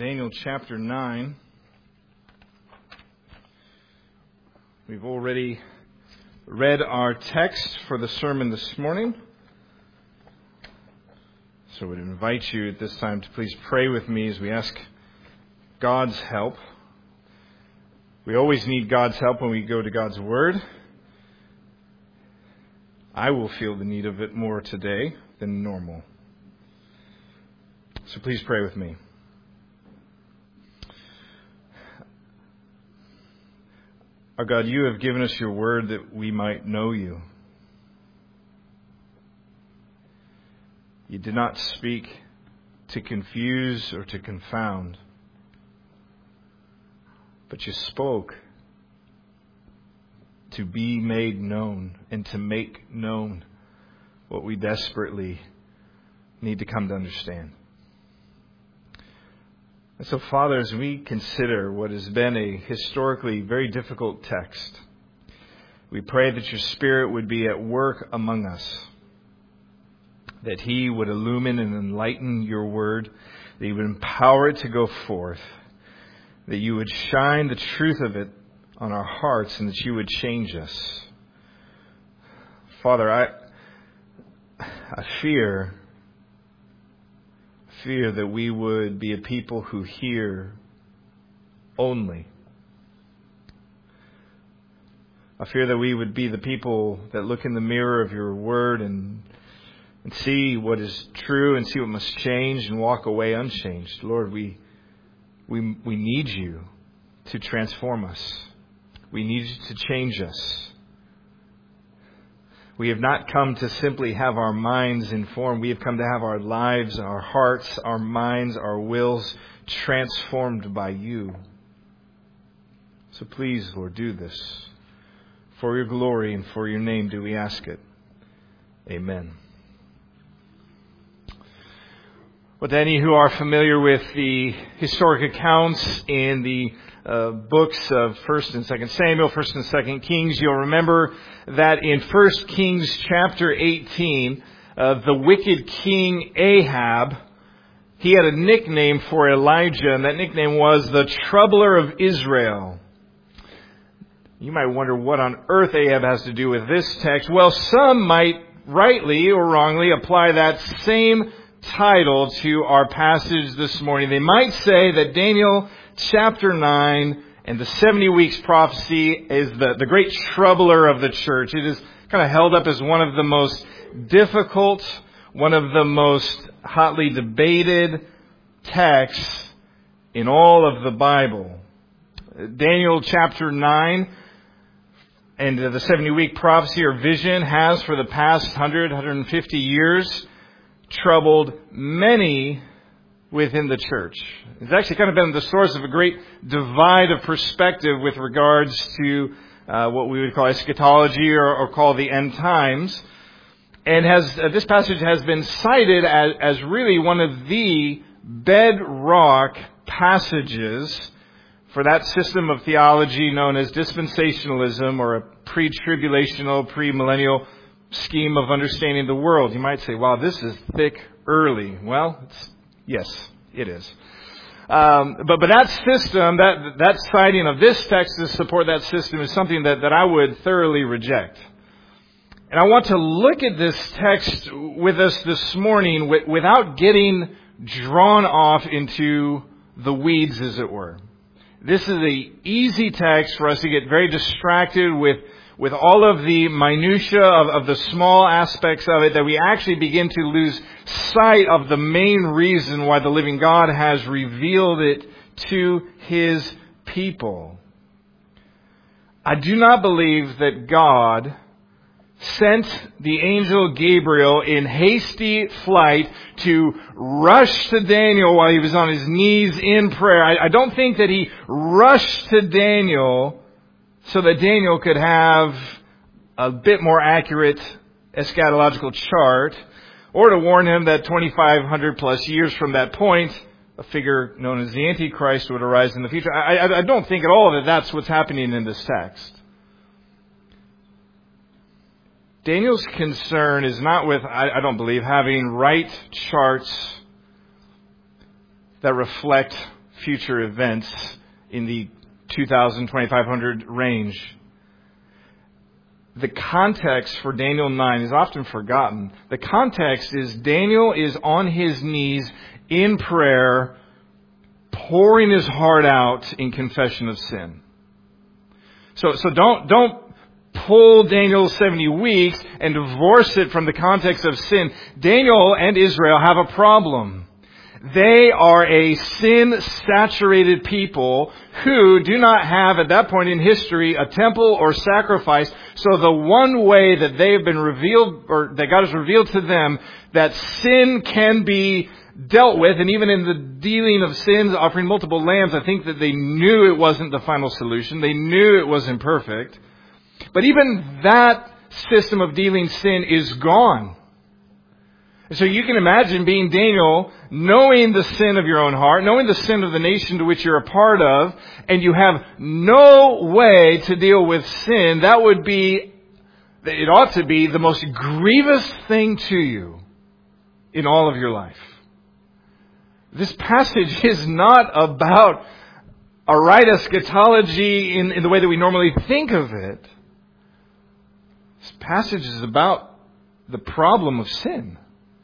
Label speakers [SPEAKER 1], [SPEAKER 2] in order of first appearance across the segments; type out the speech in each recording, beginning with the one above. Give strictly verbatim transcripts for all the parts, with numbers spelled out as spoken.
[SPEAKER 1] Daniel chapter nine. We've already read our text for the sermon this morning. So I would invite you at this time to please pray with me as we ask God's help. We always need God's help when we go to God's Word. I will feel the need of it more today than normal. So please pray with me. Our God, you have given us your word that we might know you. You did not speak to confuse or to confound, but you spoke to be made known and to make known what we desperately need to come to understand. And so, Father, as we consider what has been a historically very difficult text, we pray that your Spirit would be at work among us, that He would illumine and enlighten your word, that He would empower it to go forth, that you would shine the truth of it on our hearts, and that you would change us. Father, I, I fear... fear that we would be a people who hear only. I fear that we would be the people that look in the mirror of your word and, and see what is true and see what must change and walk away unchanged. Lord, we, we, we need you to transform us. We need you to change us. We have not come to simply have our minds informed. We have come to have our lives, our hearts, our minds, our wills transformed by you. So please, Lord, do this. For your glory and for your name do we ask it. Amen. Well, to any who are familiar with the historic accounts in the Uh, books of First and Second Samuel, First and Second Kings, you'll remember that in First Kings chapter eighteen, uh, the wicked king Ahab, he had a nickname for Elijah, and that nickname was the Troubler of Israel. You might wonder what on earth Ahab has to do with this text. Well, some might rightly or wrongly apply that same title to our passage this morning. They might say that Daniel chapter nine and the seventy weeks prophecy is the, the great troubler of the church. It is kind of held up as one of the most difficult, one of the most hotly debated texts in all of the Bible. Daniel chapter nine and the seventy week prophecy or vision has for the past one hundred, one hundred fifty years troubled many within the church. It's actually kind of been the source of a great divide of perspective with regards to uh, what we would call eschatology or, or call the end times. And has uh, this passage has been cited as, as really one of the bedrock passages for that system of theology known as dispensationalism, or a pre-tribulational, pre-millennial scheme of understanding the world. You might say, wow, this is thick early. Well, it's yes, it is. Um, but but that system, that that citing of this text to support that system is something that, that I would thoroughly reject. And I want to look at this text with us this morning with, without getting drawn off into the weeds, as it were. This is an easy text for us to get very distracted with with all of the minutia of, of the small aspects of it, that we actually begin to lose sight of the main reason why the living God has revealed it to His people. I do not believe that God sent the angel Gabriel in hasty flight to rush to Daniel while he was on his knees in prayer. I, I don't think that he rushed to Daniel so that Daniel could have a bit more accurate eschatological chart, or to warn him that twenty-five hundred plus years from that point, a figure known as the Antichrist would arise in the future. I, I, I don't think at all that that's what's happening in this text. Daniel's concern is not with, I, I don't believe, having right charts that reflect future events in the two thousand, twenty-five hundred range. The context for Daniel nine is often forgotten. The context is Daniel is on his knees in prayer, pouring his heart out in confession of sin. So, so don't, don't pull Daniel's seventy weeks and divorce it from the context of sin. Daniel and Israel have a problem. They are a sin-saturated people who do not have, at that point in history, a temple or sacrifice. So the one way that they have been revealed, or that God has revealed to them, that sin can be dealt with, and even in the dealing of sins, offering multiple lambs, I think that they knew it wasn't the final solution. They knew it was imperfect. But even that system of dealing sin is gone. So you can imagine being Daniel, knowing the sin of your own heart, knowing the sin of the nation to which you're a part of, and you have no way to deal with sin. That would be, it ought to be the most grievous thing to you in all of your life. This passage is not about a right eschatology in, in the way that we normally think of it. This passage is about the problem of sin.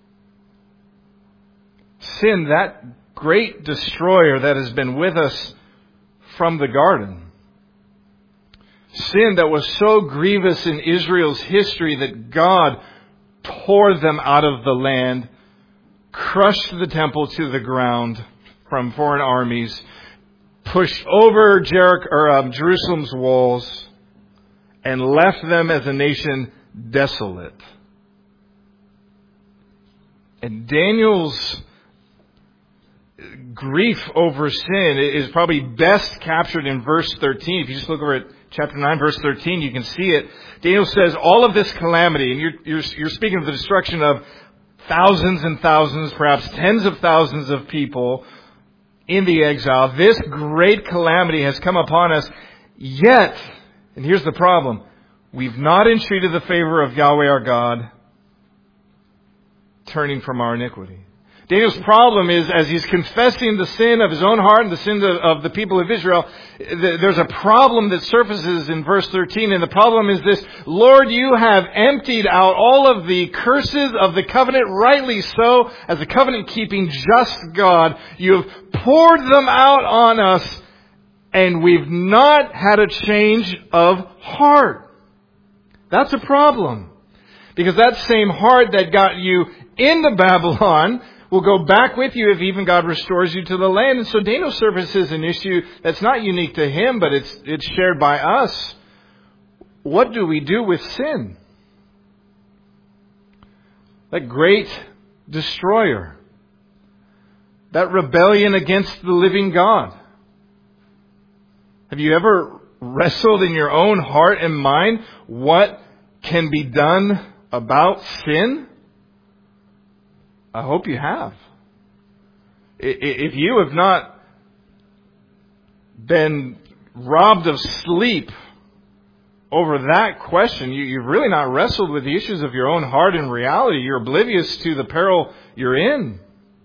[SPEAKER 1] Sin, that great destroyer that has been with us from the garden. Sin that was so grievous in Israel's history that God tore them out of the land, crushed the temple to the ground from foreign armies, pushed over Jericho, or, um, Jerusalem's walls, and left them as a nation desolate. And Daniel's grief over sin is probably best captured in verse thirteen. If you just look over at chapter nine, verse thirteen, you can see it. Daniel says, all of this calamity, and you're, you're, you're speaking of the destruction of thousands and thousands, perhaps tens of thousands of people in the exile. This great calamity has come upon us, yet, and here's the problem, we've not entreated the favor of Yahweh our God, turning from our iniquity. Daniel's problem is, as he's confessing the sin of his own heart and the sin of, of the people of Israel, there's a problem that surfaces in verse thirteen, and the problem is this: Lord, you have emptied out all of the curses of the covenant, rightly so, as a covenant-keeping just God. You have poured them out on us, and we've not had a change of heart. That's a problem. Because that same heart that got you into Babylon will go back with you if even God restores you to the land. And so Daniel surfaces an issue that's not unique to him, but it's it's shared by us. What do we do with sin? That great destroyer. That rebellion against the living God. Have you ever wrestled in your own heart and mind what can be done about sin? I hope you have. If you have not been robbed of sleep over that question, you've really not wrestled with the issues of your own heart and reality. You're oblivious to the peril you're in.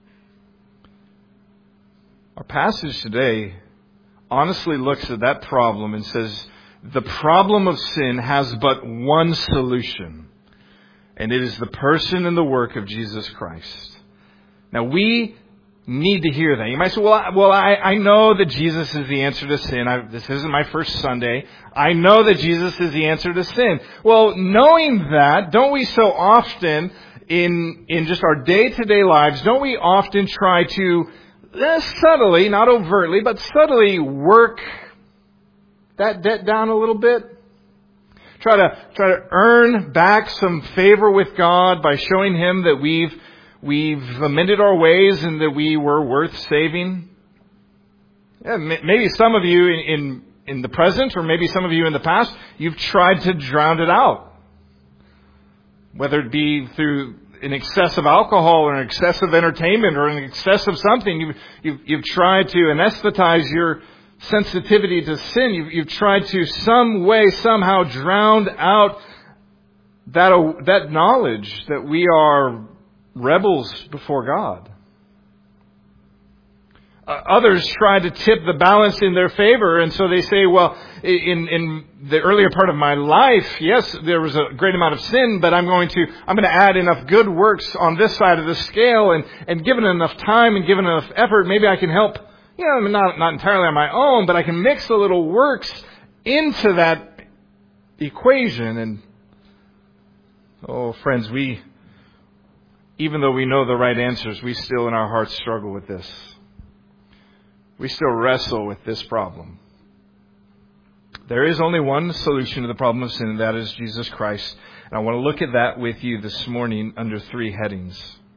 [SPEAKER 1] Our passage today honestly looks at that problem and says, the problem of sin has but one solution. And it is the person and the work of Jesus Christ. Now, we need to hear that. You might say, well, I, well, I, I know that Jesus is the answer to sin. I, this isn't my first Sunday. I know that Jesus is the answer to sin. Well, knowing that, don't we so often, in, in just our day-to-day lives, don't we often try to, eh, subtly, not overtly, but subtly work that debt down a little bit? Try to try to earn back some favor with God by showing Him that we've we've amended our ways and that we were worth saving. Yeah, maybe some of you in, in in the present, or maybe some of you in the past, you've tried to drown it out, whether it be through an excess of alcohol or an excess of entertainment or an excess of something. You've you've, you've tried to anesthetize your sensitivity to sin. You've, you've tried to some way, somehow drown out that, that knowledge that we are rebels before God. Uh, others try to tip the balance in their favor, and so they say, well, in in the earlier part of my life, yes, there was a great amount of sin, but I'm going to I'm going to add enough good works on this side of the scale, and and given enough time and given enough effort, maybe I can help. You know, not not entirely on my own, but I can mix the little works into that equation. And oh, friends, we even though we know the right answers, we still in our hearts struggle with this. We still wrestle with this problem. There is only one solution to the problem of sin, and that is Jesus Christ. And I want to look at that with you this morning under three headings.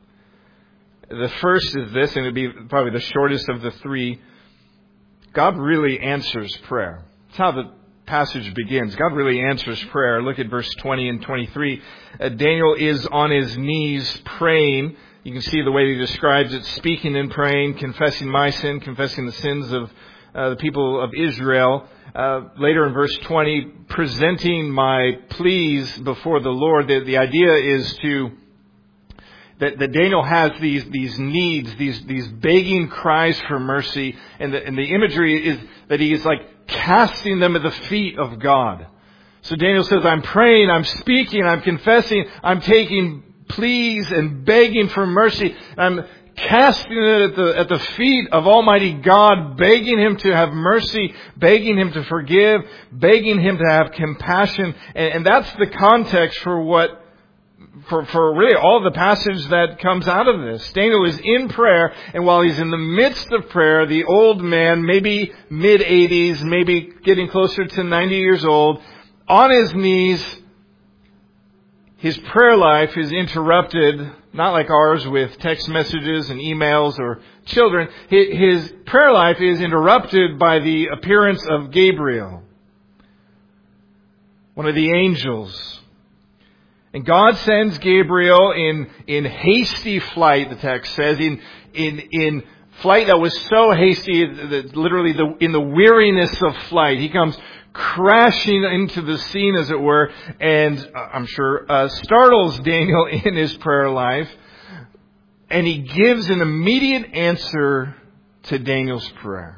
[SPEAKER 1] The first is this, and it'll be probably the shortest of the three. God really answers prayer. That's how the passage begins. God really answers prayer. Look at verse twenty and twenty-three. Uh, Daniel is on his knees praying. You can see the way he describes it, speaking and praying, confessing my sin, confessing the sins of uh, the people of Israel. Uh, later in verse twenty, presenting my pleas before the Lord. The, the idea is to that, that Daniel has these these needs, these these begging cries for mercy, and the, and the imagery is that he is like casting them at the feet of God. So Daniel says, I'm praying, I'm speaking, I'm confessing, I'm taking pleas and begging for mercy. I'm casting it at the at the feet of Almighty God, begging Him to have mercy, begging Him to forgive, begging Him to have compassion. And, and that's the context for what, for, for really all the passage that comes out of this. Daniel is in prayer, and while he's in the midst of prayer, the old man, maybe mid-eighties, maybe getting closer to ninety years old, on his knees, his prayer life is interrupted, not like ours with text messages and emails or children. His prayer life is interrupted by the appearance of Gabriel, one of the angels. And God sends Gabriel in, in hasty flight, the text says, in, in, in flight that was so hasty that literally the, in the weariness of flight. He comes crashing into the scene, as it were, and uh, I'm sure uh, startles Daniel in his prayer life. And he gives an immediate answer to Daniel's prayer.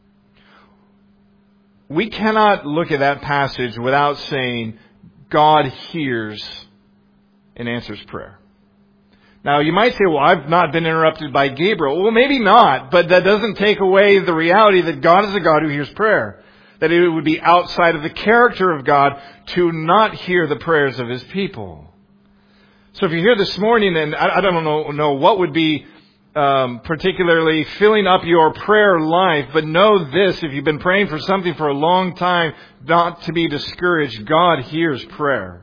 [SPEAKER 1] We cannot look at that passage without saying, God hears and answers prayer. Now, you might say, well, I've not been interrupted by Gabriel. Well, maybe not, but that doesn't take away the reality that God is a God who hears prayer. That it would be outside of the character of God to not hear the prayers of His people. So if you're here this morning, and I, I don't know, know what would be um, particularly filling up your prayer life, but know this, if you've been praying for something for a long time, not to be discouraged. God hears prayer.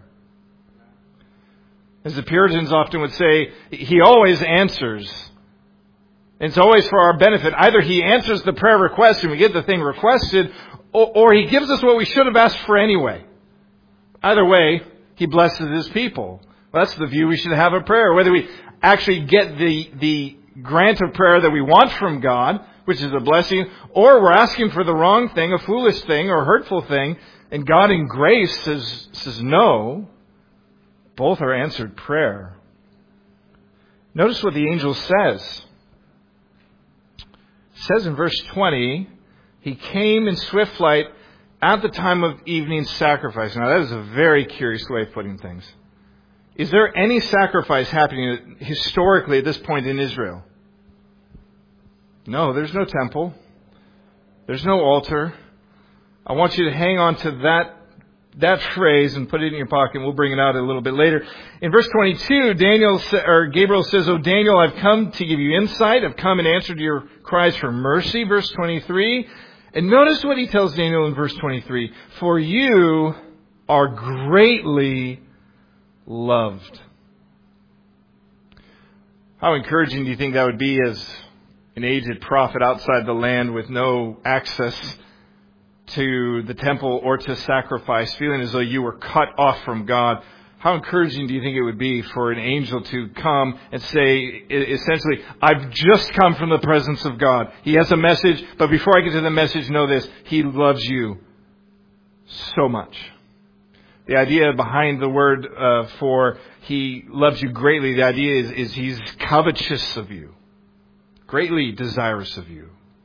[SPEAKER 1] As the Puritans often would say, He always answers. And it's always for our benefit. Either He answers the prayer request and we get the thing requested, or, or He gives us what we should have asked for anyway. Either way, He blesses His people. Well, that's the view we should have of prayer. Whether we actually get the, the grant of prayer that we want from God, which is a blessing, or we're asking for the wrong thing, a foolish thing or hurtful thing, and God in grace says, says no, both are answered prayer. Notice what the angel says. It says in verse twenty, He came in swift flight at the time of evening sacrifice. Now that is a very curious way of putting things. Is there any sacrifice happening historically at this point in Israel? No, there's no temple. There's no altar. I want you to hang on to that that phrase and put it in your pocket. We'll bring it out a little bit later. In verse twenty-two, Daniel or Gabriel says, "Oh Daniel, I've come to give you insight. I've come and answered your cries for mercy." Verse twenty-three. And notice what he tells Daniel in verse twenty-three. "For you are greatly loved." How encouraging do you think that would be as an aged prophet outside the land with no access to the temple or to sacrifice, feeling as though you were cut off from God? How encouraging do you think it would be for an angel to come and say, essentially, I've just come from the presence of God. He has a message, but before I get to the message, know this, He loves you so much. The idea behind the word uh, for He loves you greatly, the idea is, is He's covetous of you, greatly desirous of you.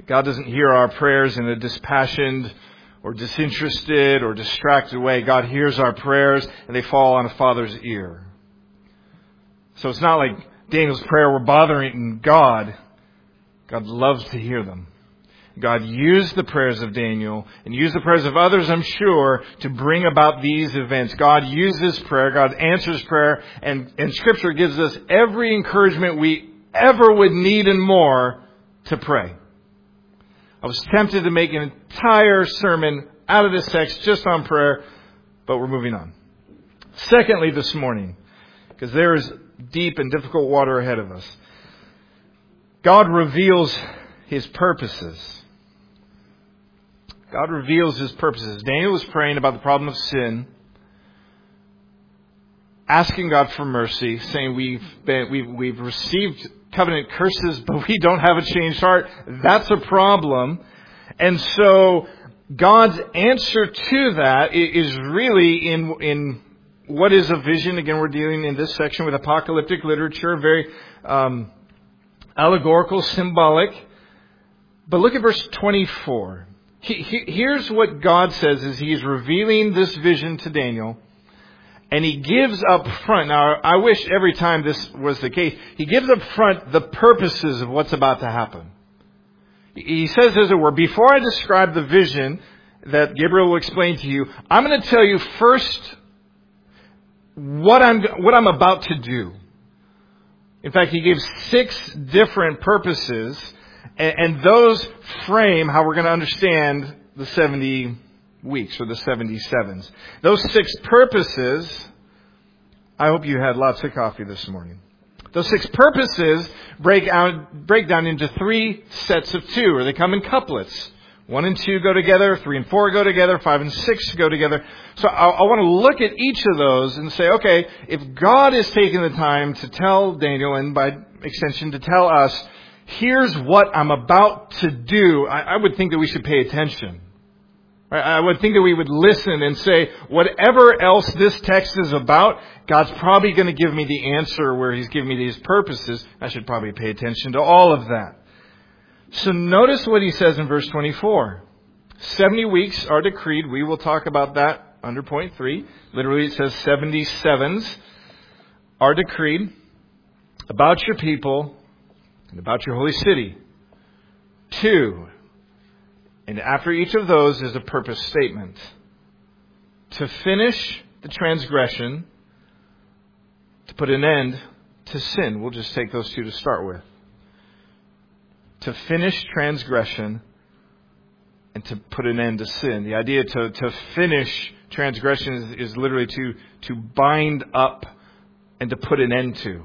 [SPEAKER 1] God doesn't hear our prayers in a dispassioned or disinterested or distracted way. God hears our prayers and they fall on a father's ear. So it's not like Daniel's prayer were bothering God. God loves to hear them. God used the prayers of Daniel and used the prayers of others, I'm sure, to bring about these events. God uses prayer. God answers prayer. And, and Scripture gives us every encouragement we ever would need and more to pray. I was tempted to make an entire sermon out of this text just on prayer, but we're moving on. Secondly, this morning, because there is deep and difficult water ahead of us, God reveals His purposes. God reveals His purposes. Daniel was praying about the problem of sin, asking God for mercy, saying we've been, we've, we've received covenant curses, but we don't have a changed heart. That's a problem. And so God's answer to that is really in, in what is a vision. Again, we're dealing in this section with apocalyptic literature, very um, allegorical, symbolic. But look at verse twenty-four. He, he, here's what God says as He's revealing this vision to Daniel. And He gives up front. Now, I wish every time this was the case. He gives up front the purposes of what's about to happen. He says, as it were, before I describe the vision that Gabriel will explain to you, I'm going to tell you first what I'm, what I'm about to do. In fact, He gives six different purposes. And those frame how we're going to understand the seventy weeks or the seventy-sevens. Those six purposes, I hope you had lots of coffee this morning. Those six purposes break out, break down into three sets of two, or they come in couplets. One and two go together, three and four go together, five and six go together. So I, I want to look at each of those and say, okay, if God is taking the time to tell Daniel, and by extension to tell us, here's what I'm about to do, I, I would think that we should pay attention. I would think that we would listen and say, whatever else this text is about, God's probably going to give me the answer where He's giving me these purposes. I should probably pay attention to all of that. So notice what He says in verse twenty-four. seventy weeks are decreed. We will talk about that under point three. Literally it says seventy-sevens are decreed about your people and about your holy city. Two. And after each of those is a purpose statement. To finish the transgression, to put an end to sin. We'll just take those two to start with. To finish transgression and to put an end to sin. The idea to, to finish transgression is, is literally to, to bind up and to put an end to.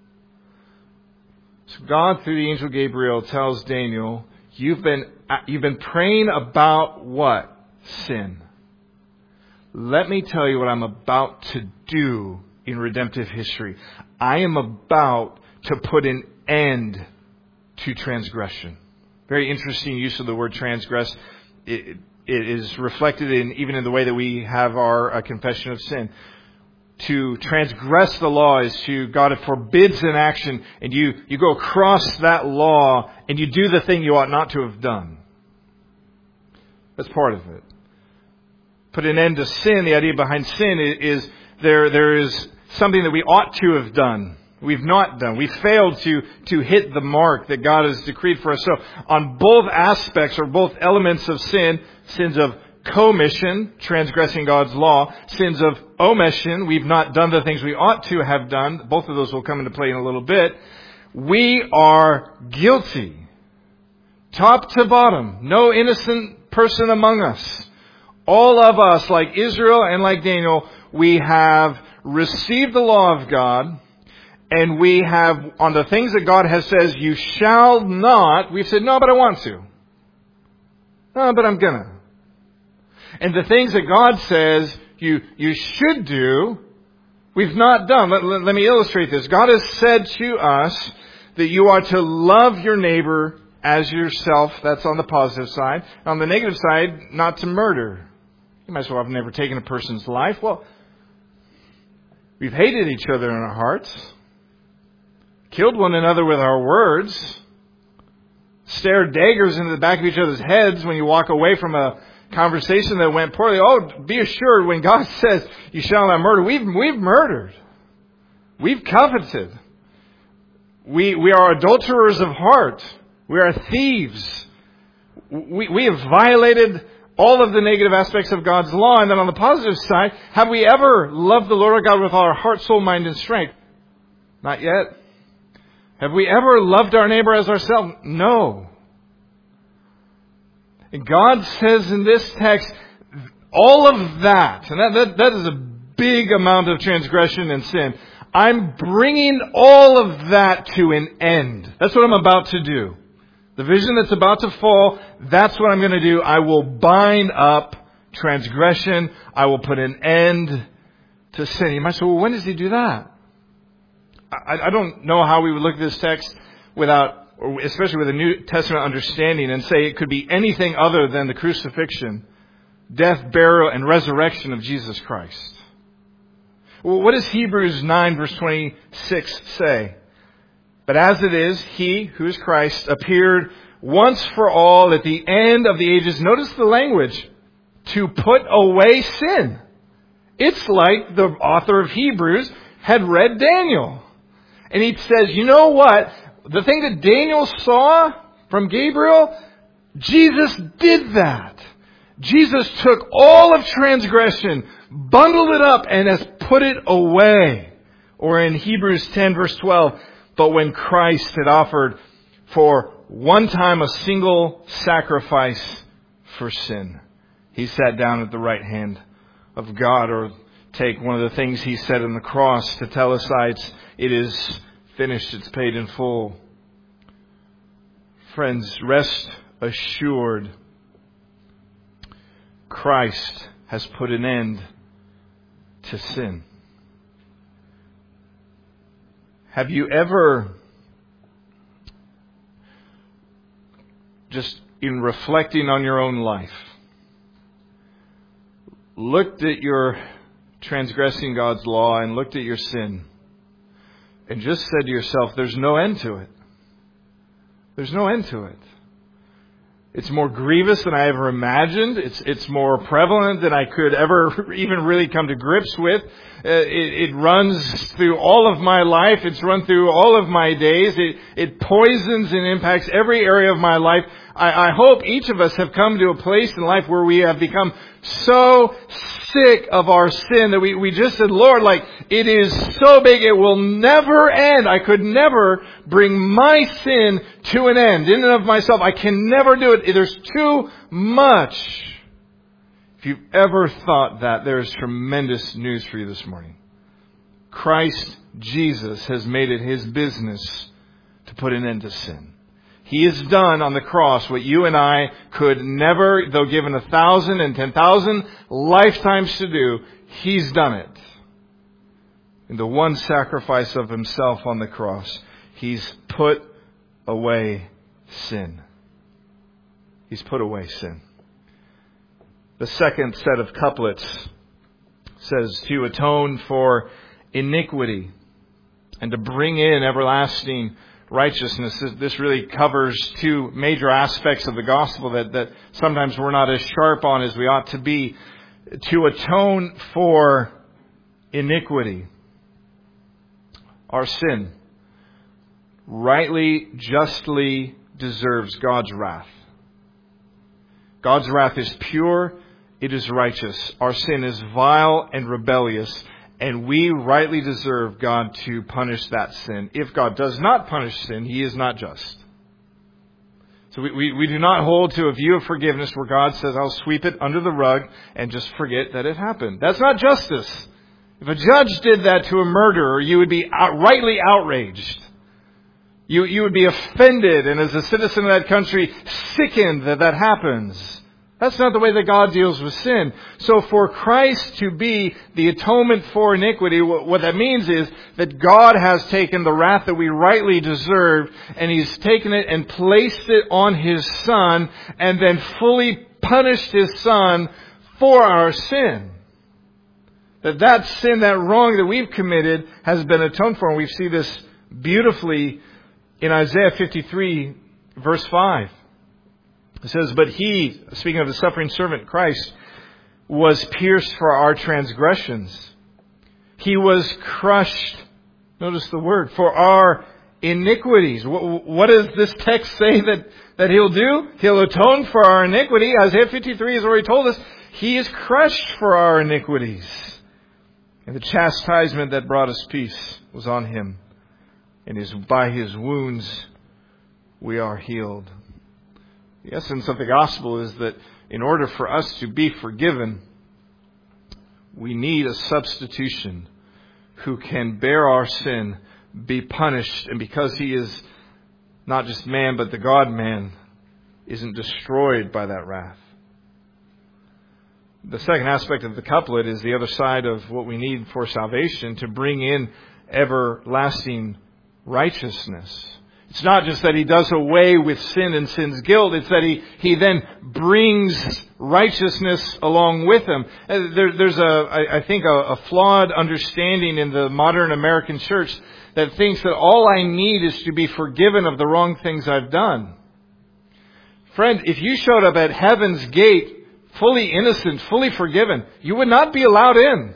[SPEAKER 1] So God, through the angel Gabriel, tells Daniel, You've been, you've been praying about what? Sin. Let me tell you what I'm about to do in redemptive history. I am about to put an end to transgression. Very interesting use of the word transgress. It, it is reflected in even in the way that we have our uh, confession of sin. To transgress the law is to, God forbids an action, and you, you go across that law and you do the thing you ought not to have done. That's part of it. Put an end to sin. The idea behind sin is, is there, there is something that we ought to have done. We've not done. We failed to, to hit the mark that God has decreed for us. So on both aspects or both elements of sin, sins of commission, transgressing God's law, sins of omission, we've not done the things we ought to have done. Both of those will come into play in a little bit. We are guilty. Top to bottom. No innocent person among us. All of us, like Israel and like Daniel, we have received the law of God, and we have, on the things that God has says, you shall not, we've said, no, but I want to. No, but I'm gonna. And the things that God says you, you should do, we've not done. Let, let, let me illustrate this. God has said to us that you are to love your neighbor as yourself. That's on the positive side. On the negative side, not to murder. You might as well have never taken a person's life. Well, we've hated each other in our hearts, killed one another with our words, stare daggers into the back of each other's heads when you walk away from a conversation that went poorly. Oh, be assured, when God says you shall not murder, we've, we've murdered. We've coveted. We, we are adulterers of heart. We are thieves. We, we have violated all of the negative aspects of God's law. And then on the positive side, have we ever loved the Lord our God with all our heart, soul, mind, and strength? Not yet. Have we ever loved our neighbor as ourselves? No. And God says in this text, all of that, and that, that, that is a big amount of transgression and sin, I'm bringing all of that to an end. That's what I'm about to do. The vision that's about to fall, that's what I'm going to do. I will bind up transgression. I will put an end to sin. You might say, well, when does he do that? I, I don't know how we would look at this text without, or especially with a New Testament understanding, and say it could be anything other than the crucifixion, death, burial, and resurrection of Jesus Christ. Well, what does Hebrews nine verse twenty-six say? But as it is, He, who is Christ, appeared once for all at the end of the ages. Notice the language. To put away sin. It's like the author of Hebrews had read Daniel. And he says, you know what? The thing that Daniel saw from Gabriel, Jesus did that. Jesus took all of transgression, bundled it up, and has put it away. Or in Hebrews ten verse twelve, but when Christ had offered for one time a single sacrifice for sin, He sat down at the right hand of God. Or take one of the things He said on the cross to telesites, it is finished, it's paid in full. Friends, rest assured, Christ has put an end to sin. Have you ever, just in reflecting on your own life, looked at your transgressing God's law and looked at your sin and just said to yourself, there's no end to it. There's no end to it. It's more grievous than I ever imagined. It's it's more prevalent than I could ever even really come to grips with. Uh, it, it runs through all of my life. It's run through all of my days. It, it poisons and impacts every area of my life. I, I hope each of us have come to a place in life where we have become so sick of our sin that we, we just said, Lord, like, it is so big, it will never end. I could never bring my sin to an end in and of myself. I can never do it. There's too much. If you've ever thought that, there is tremendous news for you this morning. Christ Jesus has made it His business to put an end to sin. He has done on the cross what you and I could never, though given a thousand and ten thousand lifetimes to do, He's done it. In the one sacrifice of Himself on the cross, He's put away sin. He's put away sin. The second set of couplets says to atone for iniquity and to bring in everlasting righteousness. This really covers two major aspects of the gospel that, that sometimes we're not as sharp on as we ought to be. To atone for iniquity, our sin, rightly, justly deserves God's wrath. God's wrath is pure, it is righteous. Our sin is vile and rebellious, and we rightly deserve God to punish that sin. If God does not punish sin, He is not just. So we, we, we do not hold to a view of forgiveness where God says, I'll sweep it under the rug and just forget that it happened. That's not justice. If a judge did that to a murderer, you would be out, rightly outraged. You, you would be offended, and as a citizen of that country, sickened that that happens. That's not the way that God deals with sin. So for Christ to be the atonement for iniquity, what that means is that God has taken the wrath that we rightly deserved, and He's taken it and placed it on His Son, and then fully punished His Son for our sin. That that sin, that wrong that we've committed has been atoned for. And we see this beautifully in Isaiah fifty-three, Verse five. It says, but he, speaking of the suffering servant Christ, was pierced for our transgressions. He was crushed, notice the word, for our iniquities. What, what does this text say that, that He'll do? He'll atone for our iniquity. Isaiah fifty-three has already told us He is crushed for our iniquities. And the chastisement that brought us peace was on Him. And his, by His wounds we are healed. The essence of the gospel is that in order for us to be forgiven, we need a substitution who can bear our sin, be punished, and because He is not just man but the God-man, isn't destroyed by that wrath. The second aspect of the couplet is the other side of what we need for salvation, to bring in everlasting righteousness. It's not just that He does away with sin and sin's guilt. It's that He, he then brings righteousness along with Him. There, there's, a, I, I think, a, a flawed understanding in the modern American church that thinks that all I need is to be forgiven of the wrong things I've done. Friend, if you showed up at heaven's gate fully innocent, fully forgiven, you would not be allowed in.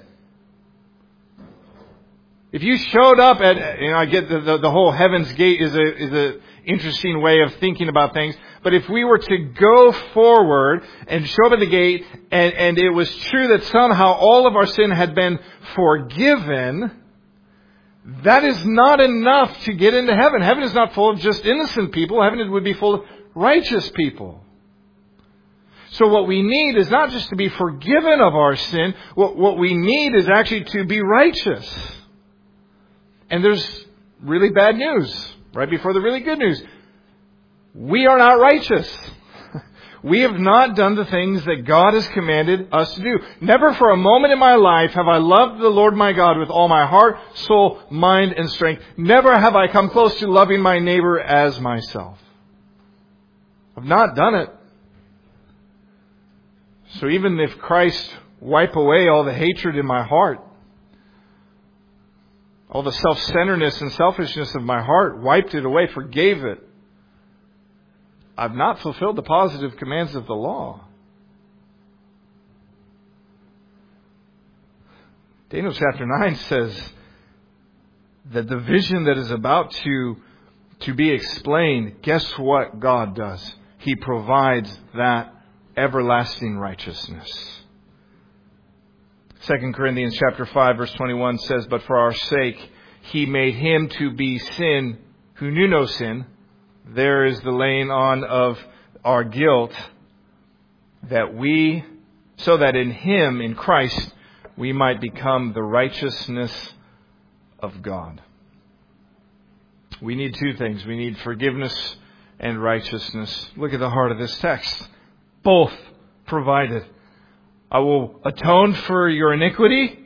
[SPEAKER 1] If you showed up at, you know, I get the, the, the whole heaven's gate is a, is a interesting way of thinking about things. But if we were to go forward and show up at the gate and, and it was true that somehow all of our sin had been forgiven, that is not enough to get into heaven. Heaven is not full of just innocent people. Heaven would be full of righteous people. So what we need is not just to be forgiven of our sin. What, what we need is actually to be righteous. And there's really bad news right before the really good news. We are not righteous. We have not done the things that God has commanded us to do. Never for a moment in my life have I loved the Lord my God with all my heart, soul, mind, and strength. Never have I come close to loving my neighbor as myself. I've not done it. So even if Christ wipe away all the hatred in my heart, all the self-centeredness and selfishness of my heart, wiped it away, forgave it, I've not fulfilled the positive commands of the law. Daniel chapter nine says that the vision that is about to, to be explained, guess what God does? He provides that everlasting righteousness. Second Corinthians chapter five verse twenty-one says, but for our sake He made Him to be sin who knew no sin. There is the laying on of our guilt, that we, so that in Him, in Christ, we might become the righteousness of God. We need two things. We need forgiveness and righteousness. Look at the heart of this text. Both provided. I will atone for your iniquity.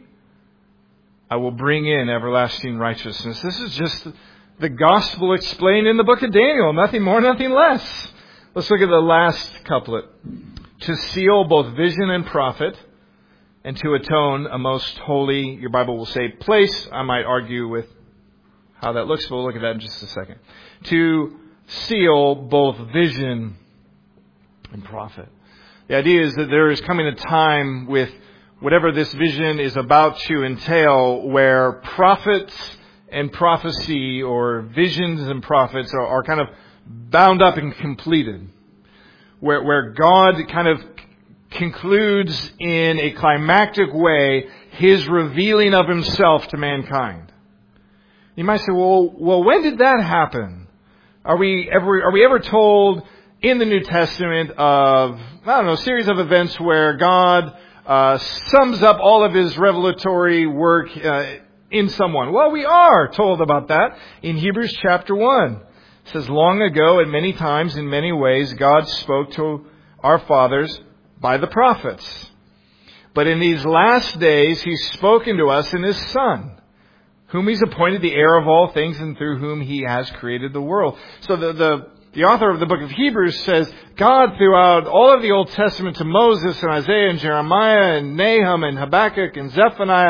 [SPEAKER 1] I will bring in everlasting righteousness. This is just the gospel explained in the book of Daniel. Nothing more, nothing less. Let's look at the last couplet. To seal both vision and prophet, and to atone a most holy, your Bible will say, place. I might argue with how that looks, but we'll look at that in just a second. To seal both vision and prophet. The idea is that there is coming a time with whatever this vision is about to entail where prophets and prophecy, or visions and prophets, are, are kind of bound up and completed. Where, where God kind of concludes in a climactic way His revealing of Himself to mankind. You might say, well, well, when did that happen? Are we ever, are we ever told in the New Testament of, I don't know, a series of events where God uh, sums up all of His revelatory work uh, in someone? Well, we are told about that in Hebrews chapter one. It says, long ago and many times in many ways God spoke to our fathers by the prophets. But in these last days He's spoken to us in His Son, whom He's appointed the heir of all things and through whom He has created the world. So the, the, the author of the book of Hebrews says God throughout all of the Old Testament to Moses and Isaiah and Jeremiah and Nahum and Habakkuk and Zephaniah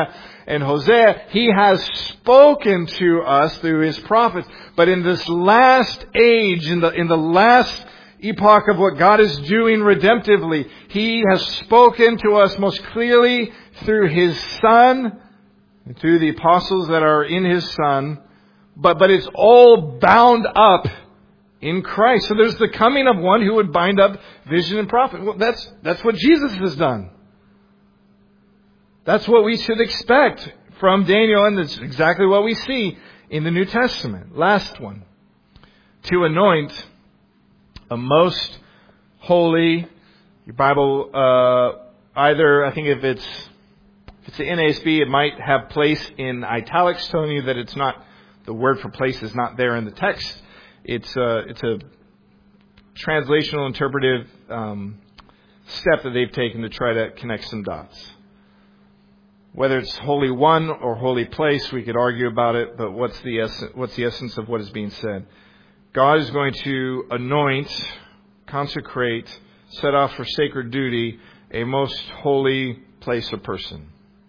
[SPEAKER 1] and Hosea. He has spoken to us through His prophets. But in this last age, in the, in the last epoch of what God is doing redemptively, He has spoken to us most clearly through His Son, and through the apostles that are in His Son. But, but it's all bound up in Christ. So there's the coming of one who would bind up vision and prophet. Well, that's, that's what Jesus has done. That's what we should expect from Daniel, and that's exactly what we see in the New Testament. Last one. To anoint a most holy, your Bible, uh, either, I think if it's, if it's the N A S B, it might have place in italics, telling you that it's not, the word for place is not there in the text. It's a, it's a translational interpretive um, step that they've taken to try to connect some dots. Whether it's holy one or holy place, we could argue about it, but what's the essence, what's the essence of what is being said? God is going to anoint, consecrate, set off for sacred duty a most holy place or person.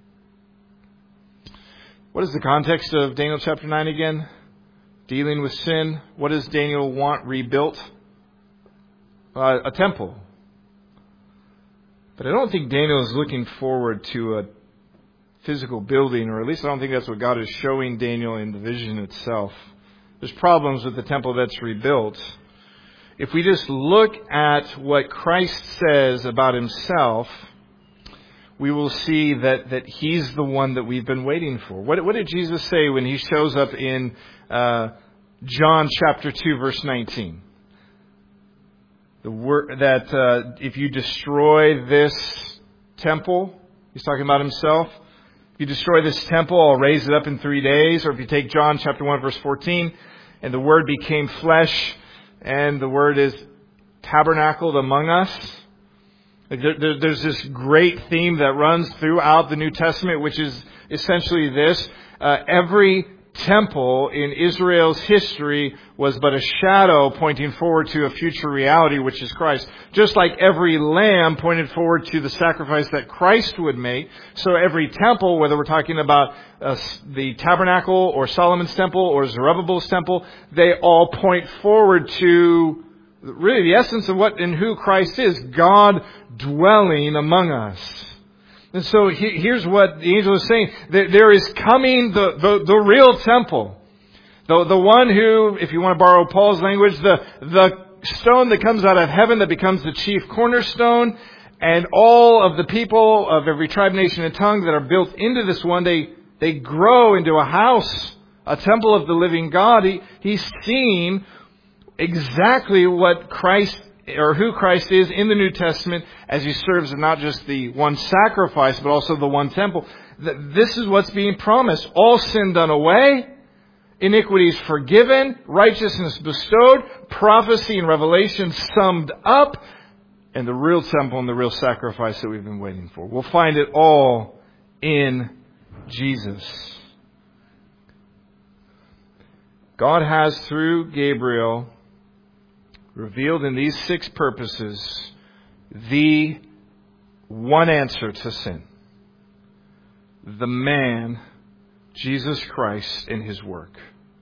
[SPEAKER 1] What is the context of Daniel chapter nine again? Dealing with sin. What does Daniel want rebuilt? Uh, a temple. But I don't think Daniel is looking forward to a physical building, or at least I don't think that's what God is showing Daniel in the vision itself. There's problems with the temple that's rebuilt. If we just look at what Christ says about Himself, we will see that, that He's the one that we've been waiting for. What, what did Jesus say when He shows up in uh, John chapter two, verse nineteen? The word that uh, if you destroy this temple, He's talking about Himself. If you destroy this temple, I'll raise it up in three days. Or if you take John chapter one, verse fourteen, and the Word became flesh, and the Word is tabernacled among us. There's this great theme that runs throughout the New Testament, which is essentially this. Uh, every temple in Israel's history was but a shadow pointing forward to a future reality, which is Christ. Just like every lamb pointed forward to the sacrifice that Christ would make, so every temple, whether we're talking about uh, the tabernacle or Solomon's temple or Zerubbabel's temple, they all point forward to really the essence of what and who Christ is, God dwelling among us. And so he, here's what the angel is saying. There is coming the, the, the real temple. The, the one who, if you want to borrow Paul's language, the, the stone that comes out of heaven that becomes the chief cornerstone. And all of the people of every tribe, nation, and tongue that are built into this one, they, they grow into a house, a temple of the living God. He, he's seeing exactly what Christ, or who Christ is in the New Testament, as He serves not just the one sacrifice, but also the one temple. This is what's being promised. All sin done away, iniquities forgiven, righteousness bestowed, prophecy and revelation summed up, and the real temple and the real sacrifice that we've been waiting for. We'll find it all in Jesus. God has, through Gabriel, revealed in these six purposes the one answer to sin. The man, Jesus Christ, in His work.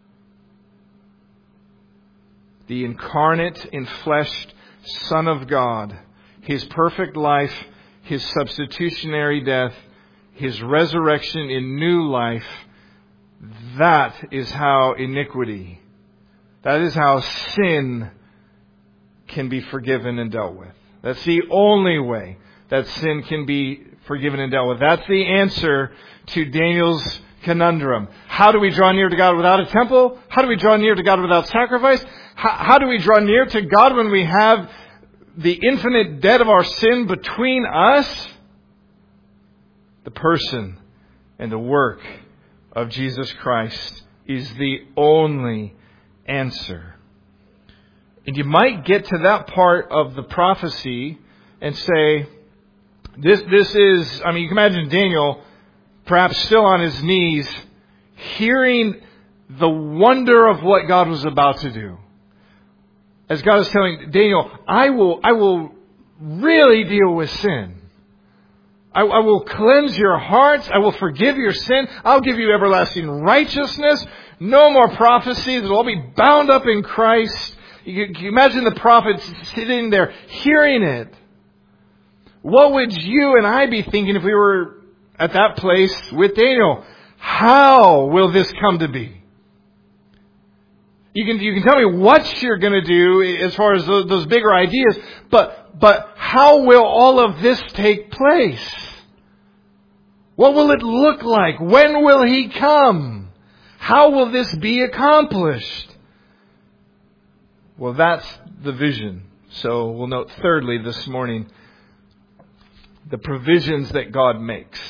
[SPEAKER 1] The incarnate, enfleshed Son of God. His perfect life, His substitutionary death, His resurrection in new life. That is how iniquity, that is how sin can be forgiven and dealt with. That's the only way that sin can be forgiven and dealt with. That's the answer to Daniel's conundrum. How do we draw near to God without a temple? How do we draw near to God without sacrifice? How, how do we draw near to God when we have the infinite debt of our sin between us? The person and the work of Jesus Christ is the only answer. And you might get to that part of the prophecy and say, this this is, I mean, you can imagine Daniel perhaps still on his knees, hearing the wonder of what God was about to do. As God is telling Daniel, I will, I will really deal with sin. I, I will cleanse your hearts. I will forgive your sin. I'll give you everlasting righteousness. No more prophecies. It'll all be bound up in Christ. You can imagine the prophets sitting there hearing it. What would you and I be thinking if we were at that place with Daniel? How will this come to be? You can, you can tell me what you're going to do as far as those, those bigger ideas, but, but how will all of this take place? What will it look like? When will He come? How will this be accomplished? Well, that's the vision. So we'll note thirdly this morning, the provisions that God makes.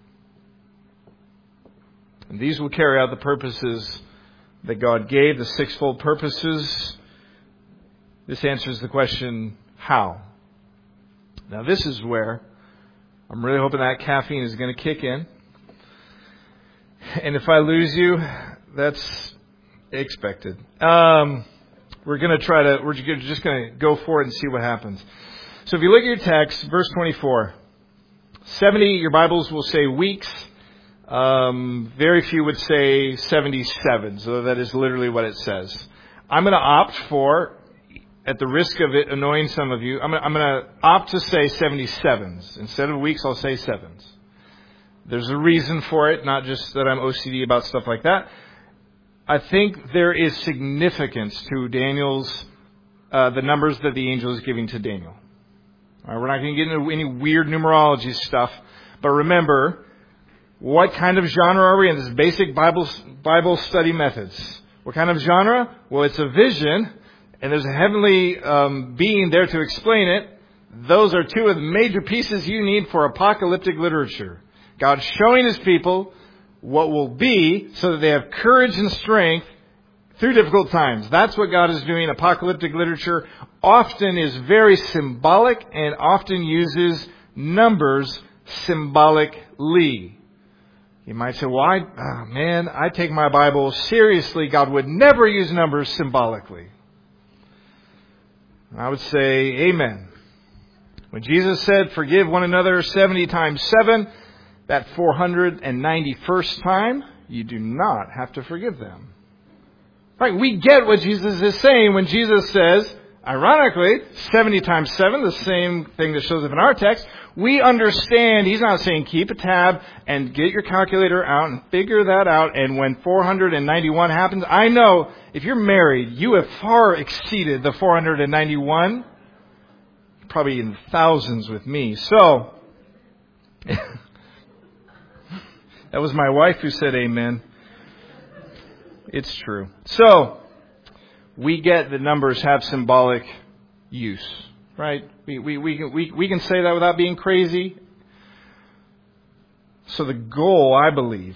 [SPEAKER 1] And these will carry out the purposes that God gave, the sixfold purposes. This answers the question, how? Now this is where I'm really hoping that caffeine is going to kick in. And if I lose you, that's expected. Um, we're going to try to, we're just going to go for it and see what happens. So if you look at your text, verse twenty-four, seventy, your Bibles will say weeks. Um, very few would say seventy-seven. So that is literally what it says. I'm going to opt for, at the risk of it annoying some of you, I'm going, to, I'm going to opt to say seventy-sevens. Instead of weeks, I'll say sevens. There's a reason for it, not just that I'm O C D about stuff like that. I think there is significance to Daniel's, uh, the numbers that the angel is giving to Daniel. All right, we're not going to get into any weird numerology stuff, but remember, what kind of genre are we in? This is basic Bible, Bible study methods. What kind of genre? Well, it's a vision, and there's a heavenly um, being there to explain it. Those are two of the major pieces you need for apocalyptic literature. God showing His people what will be so that they have courage and strength through difficult times. That's what God is doing. Apocalyptic literature often is very symbolic and often uses numbers symbolically. You might say, well, I, oh man, I take my Bible seriously. God would never use numbers symbolically. I would say, amen. When Jesus said, forgive one another seventy times seven, that four hundred ninety-first time, you do not have to forgive them. Right? We get what Jesus is saying when Jesus says, ironically, seventy times seven, the same thing that shows up in our text. We understand He's not saying keep a tab and get your calculator out and figure that out. And when four hundred ninety-one happens, I know if you're married, you have far exceeded the four hundred ninety-one. Probably in thousands with me. So, that was my wife who said amen. It's true. So, we get that numbers have symbolic use, right? We, we, we, can, we, we can say that without being crazy. So the goal, I believe,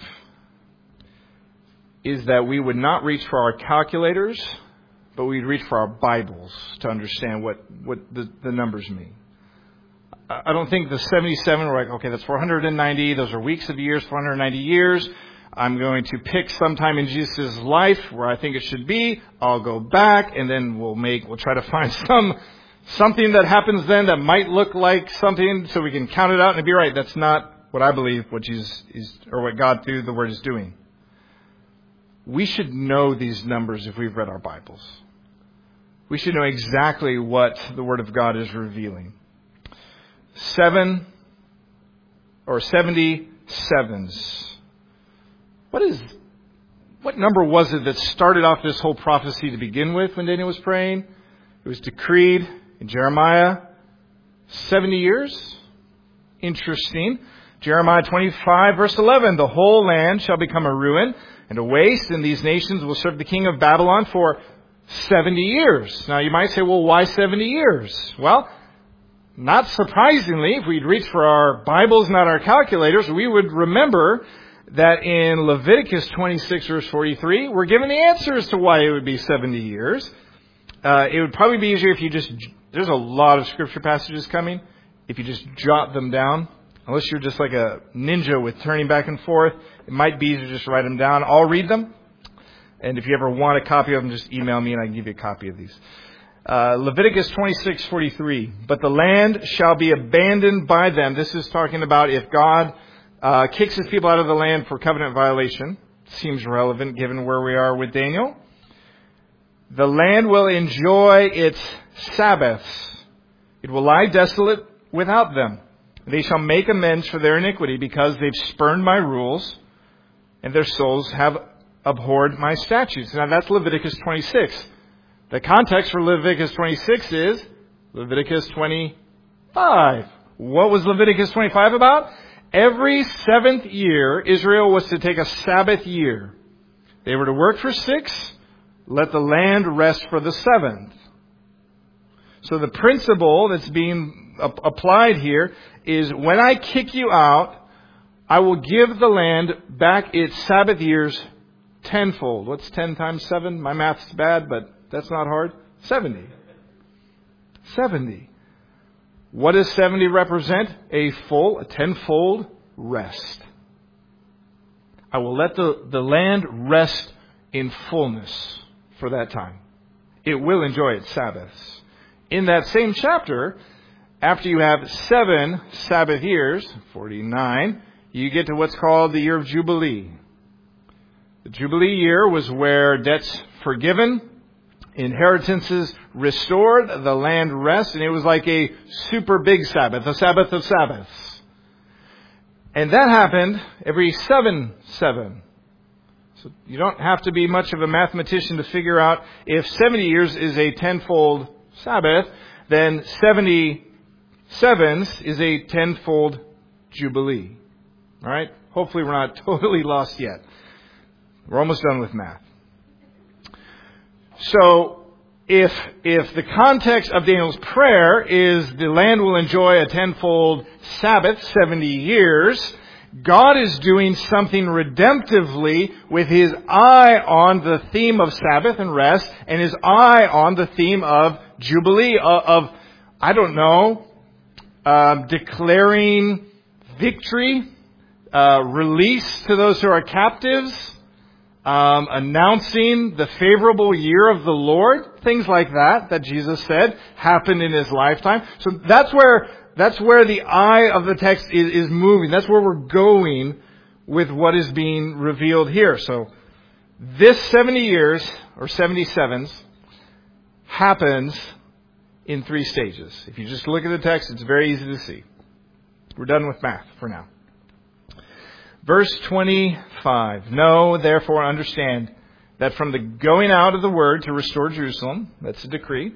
[SPEAKER 1] is that we would not reach for our calculators, but we'd reach for our Bibles to understand what, what the, the numbers mean. I don't think the seventy-seven, we're like, okay, that's four hundred ninety. Those are weeks of years, four hundred ninety years. I'm going to pick sometime in Jesus' life where I think it should be. I'll go back and then we'll make, we'll try to find some, something that happens then that might look like something so we can count it out and be right. That's not what I believe what Jesus is, or what God through the Word is doing. We should know these numbers if we've read our Bibles. We should know exactly what the Word of God is revealing. Seven or seventy-sevens. What is, what number was it that started off this whole prophecy to begin with when Daniel was praying? It was decreed in Jeremiah seventy years. Interesting. Jeremiah twenty-five verse eleven. The whole land shall become a ruin and a waste, and these nations will serve the king of Babylon for seventy years. Now you might say, well, why seventy years? Well, not surprisingly, if we'd reach for our Bibles, not our calculators, we would remember that in Leviticus twenty-six verse forty-three, we're given the answer as to why it would be seventy years. Uh, it would probably be easier if you just, there's a lot of scripture passages coming, if you just jot them down. Unless you're just like a ninja with turning back and forth, it might be easier to just write them down. I'll read them. And if you ever want a copy of them, just email me and I can give you a copy of these. Uh, Leviticus twenty-six forty-three. But the land shall be abandoned by them. This is talking about if God uh, kicks his people out of the land for covenant violation. Seems relevant given where we are with Daniel. The land will enjoy its Sabbaths. It will lie desolate without them. They shall make amends for their iniquity because they've spurned my rules and their souls have abhorred my statutes. Now that's Leviticus twenty-six. The context for Leviticus twenty-six is Leviticus twenty-five. What was Leviticus twenty-five about? Every seventh year, Israel was to take a Sabbath year. They were to work for six, let the land rest for the seventh. So the principle that's being applied here is when I kick you out, I will give the land back its Sabbath years tenfold. What's ten times seven? My math's bad, but that's not hard. seventy. seventy. What does seventy represent? A full, a tenfold rest. I will let the, the land rest in fullness for that time. It will enjoy its Sabbaths. In that same chapter, after you have seven Sabbath years, forty-nine, you get to what's called the year of Jubilee. The Jubilee year was where debts forgiven, inheritances restored, the land rest, and it was like a super big Sabbath, a Sabbath of Sabbaths. And that happened every seven, seven. So you don't have to be much of a mathematician to figure out if seventy years is a tenfold Sabbath, then seventy sevens is a tenfold Jubilee. All right? Hopefully we're not totally lost yet. We're almost done with math. So, if if the context of Daniel's prayer is the land will enjoy a tenfold Sabbath, seventy years, God is doing something redemptively with His eye on the theme of Sabbath and rest, and His eye on the theme of Jubilee, of, of I don't know, um, declaring victory, uh, release to those who are captives, Um, announcing the favorable year of the Lord, things like that, that Jesus said happened in His lifetime. So that's where, that's where the eye of the text is, is moving. That's where we're going with what is being revealed here. So this seventy years, or seventy-sevens, happens in three stages. If you just look at the text, it's very easy to see. We're done with math for now. Verse twenty-five. Know, therefore, understand that from the going out of the word to restore Jerusalem, that's a decree,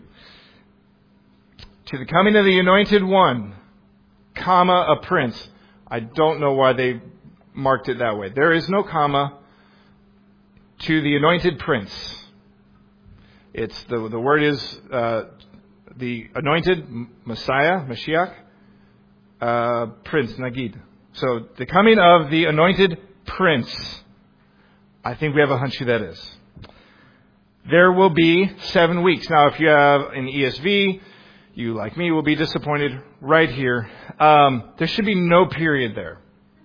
[SPEAKER 1] to the coming of the anointed one, comma, a prince. I don't know why they marked it that way. There is no comma to the anointed prince. It's the the word is uh, the anointed Messiah, Mashiach, uh, Prince, Nagid. So, the coming of the anointed prince. I think we have a hunch who that is. There will be seven weeks. Now, if you have an E S V, you, like me, will be disappointed right here. Um, there should be no period there.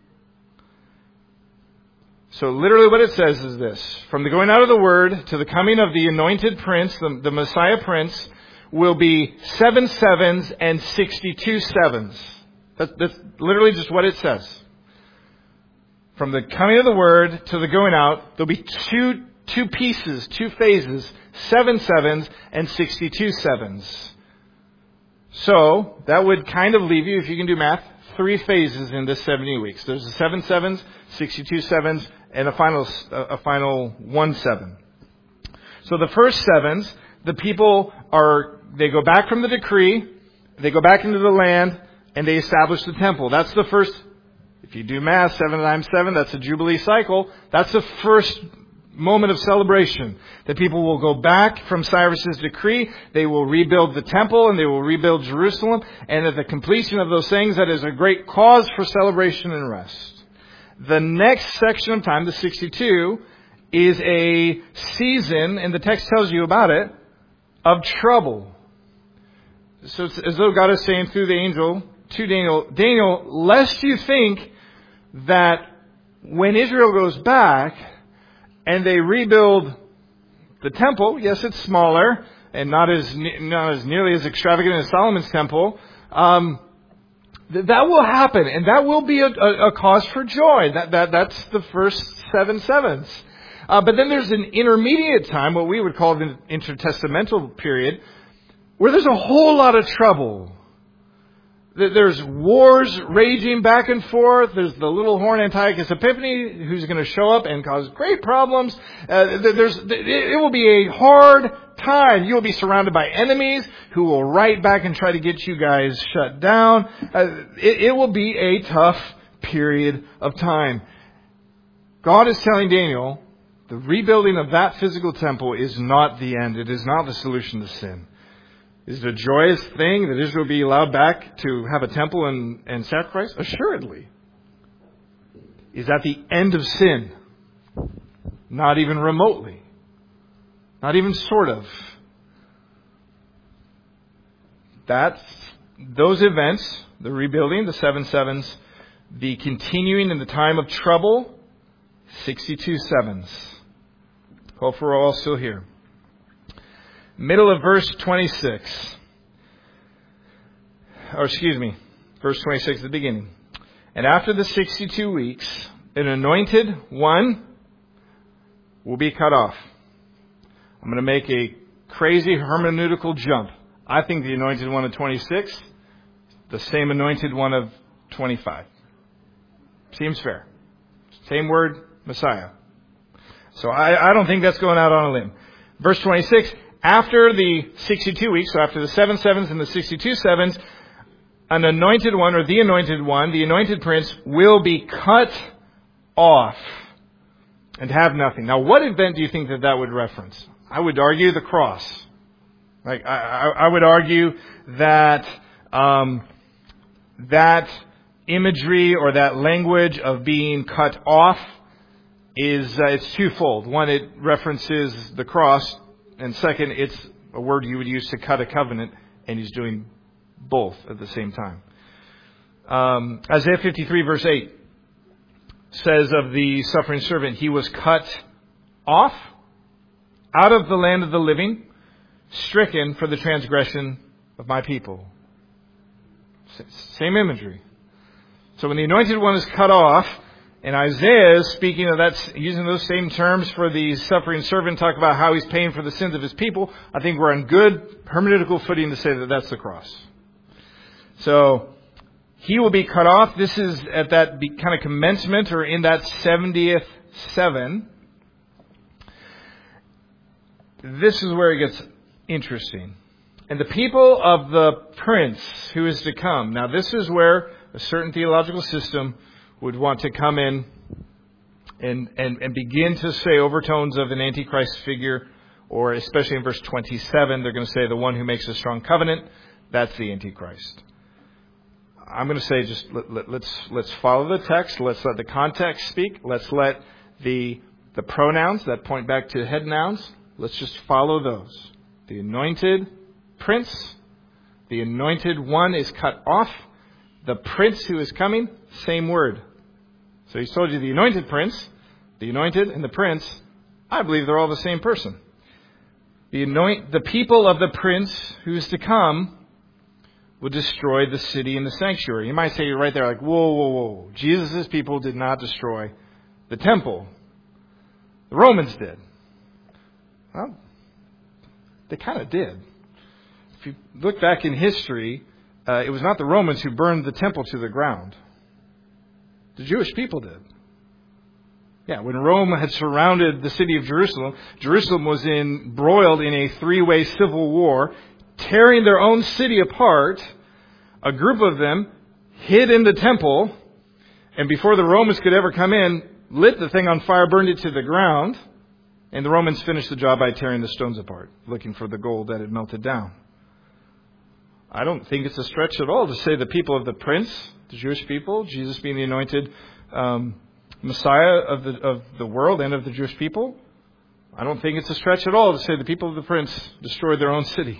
[SPEAKER 1] So, literally what it says is this. From the going out of the word to the coming of the anointed prince, the, the Messiah prince, will be seven sevens and sixty-two sevens. That's, that's literally just what it says. From the coming of the word to the going out, there'll be two two pieces, two phases, seven sevens and sixty-two sevens. So that would kind of leave you, if you can do math, three phases in this seventy weeks. There's the seven sevens, sixty-two sevens, and a final a final one seven. So the first sevens, the people are they go back from the decree, they go back into the land. And they establish the temple. That's the first, if you do math, seven times seven, that's a Jubilee cycle. That's the first moment of celebration. The people will go back from Cyrus's decree. They will rebuild the temple and they will rebuild Jerusalem. And at the completion of those things, that is a great cause for celebration and rest. The next section of time, the sixty-two, is a season, and the text tells you about it, of trouble. So it's as though God is saying through the angel to Daniel, Daniel, lest you think that when Israel goes back and they rebuild the temple, yes, it's smaller, and not as not as nearly as extravagant as Solomon's temple, um, th- that will happen, and that will be a, a, a cause for joy. That that that's the first seven sevens. Uh, but then there's an intermediate time, what we would call the intertestamental period, where there's a whole lot of trouble. There's wars raging back and forth. There's the little horn Antiochus Epiphanes who's going to show up and cause great problems. Uh, there's, it will be a hard time. You'll be surrounded by enemies who will write back and try to get you guys shut down. Uh, it, it will be a tough period of time. God is telling Daniel, the rebuilding of that physical temple is not the end. It is not the solution to sin. Is it a joyous thing that Israel be allowed back to have a temple and, and sacrifice? Assuredly. Is that the end of sin? Not even remotely. Not even sort of. That's those events, the rebuilding, the seven sevens, the continuing in the time of trouble, sixty-two sevens. Hope we're all still here. Middle of verse twenty-six. Or excuse me, verse twenty-six at the beginning. And after the sixty-two weeks, an anointed one will be cut off. I'm going to make a crazy hermeneutical jump. I think the anointed one of twenty-six, the same anointed one of twenty-five. Seems fair. Same word, Messiah. So I, I don't think that's going out on a limb. Verse twenty-six. After the sixty-two weeks, so after the seven sevens and the sixty-two sevens, an anointed one, or the anointed one, the anointed prince, will be cut off and have nothing. Now, what event do you think that that would reference? I would argue the cross. Like I, I, I would argue that um, that imagery or that language of being cut off is uh, it's twofold. One, it references the cross. And second, it's a word you would use to cut a covenant, and he's doing both at the same time. Um, Isaiah fifty-three verse eight says of the suffering servant, he was cut off out of the land of the living, stricken for the transgression of my people. Same imagery. So when the anointed one is cut off, and Isaiah is speaking of that, using those same terms for the suffering servant, talk about how he's paying for the sins of his people. I think we're on good hermeneutical footing to say that that's the cross. So he will be cut off. This is at that kind of commencement or in that seventieth seven. This is where it gets interesting. And the people of the prince who is to come. Now this is where a certain theological system would want to come in and, and, and begin to say overtones of an Antichrist figure, or especially in verse twenty-seven, they're going to say the one who makes a strong covenant, that's the Antichrist. I'm going to say just let, let, let's let's follow the text, let's let the context speak, let's let the the pronouns that point back to head nouns, let's just follow those. The anointed prince, the anointed one is cut off, the prince who is coming, same word. So he's told you the anointed prince, the anointed and the prince, I believe they're all the same person. The anoint, the people of the prince who is to come will destroy the city and the sanctuary. You might say right there like, whoa, whoa, whoa. Jesus' people did not destroy the temple. The Romans did. Well, they kind of did. If you look back in history, uh, it was not the Romans who burned the temple to the ground. The Jewish people did. Yeah, when Rome had surrounded the city of Jerusalem, Jerusalem was embroiled in a three-way civil war, tearing their own city apart. A group of them hid in the temple, and before the Romans could ever come in, lit the thing on fire, burned it to the ground, and the Romans finished the job by tearing the stones apart, looking for the gold that had melted down. I don't think it's a stretch at all to say the people of the prince, the Jewish people, Jesus being the anointed um, Messiah of the of the world and of the Jewish people. I don't think it's a stretch at all to say the people of the prince destroyed their own city.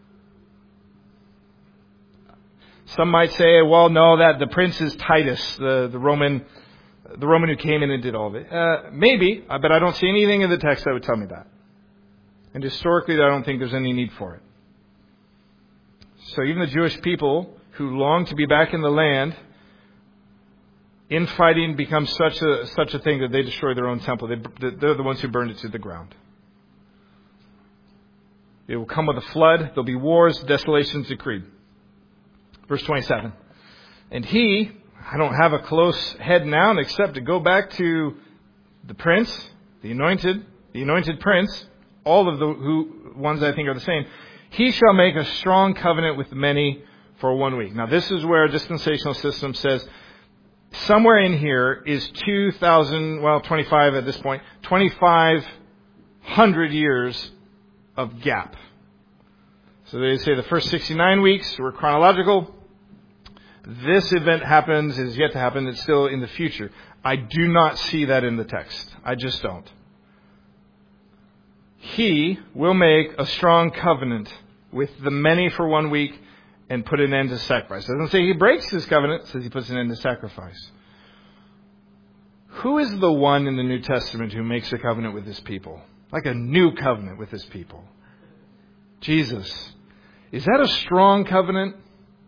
[SPEAKER 1] Some might say, well, no, that the prince is Titus, the, the Roman the Roman who came in and did all of it. Uh, maybe, but I don't see anything in the text that would tell me that. And historically, I don't think there's any need for it. So even the Jewish people who long to be back in the land, infighting becomes such a such a thing that they destroy their own temple. They, they're the ones who burned it to the ground. It will come with a flood. There'll be wars. Desolation's decreed. Verse twenty-seven. And he, I don't have a close head now except to go back to the prince, the anointed, the anointed prince, all of the who ones I think are the same. He shall make a strong covenant with many for one week. Now this is where a dispensational system says somewhere in here is two thousand, well, twenty-five at this point, twenty-five hundred years of gap. So they say the first sixty-nine weeks were chronological. This event happens, is yet to happen. It's still in the future. I do not see that in the text. I just don't. He will make a strong covenant with the many for one week and put an end to sacrifice. It doesn't say he breaks his covenant. It says he puts an end to sacrifice. Who is the one in the New Testament who makes a covenant with his people? Like a new covenant with his people. Jesus. Is that a strong covenant?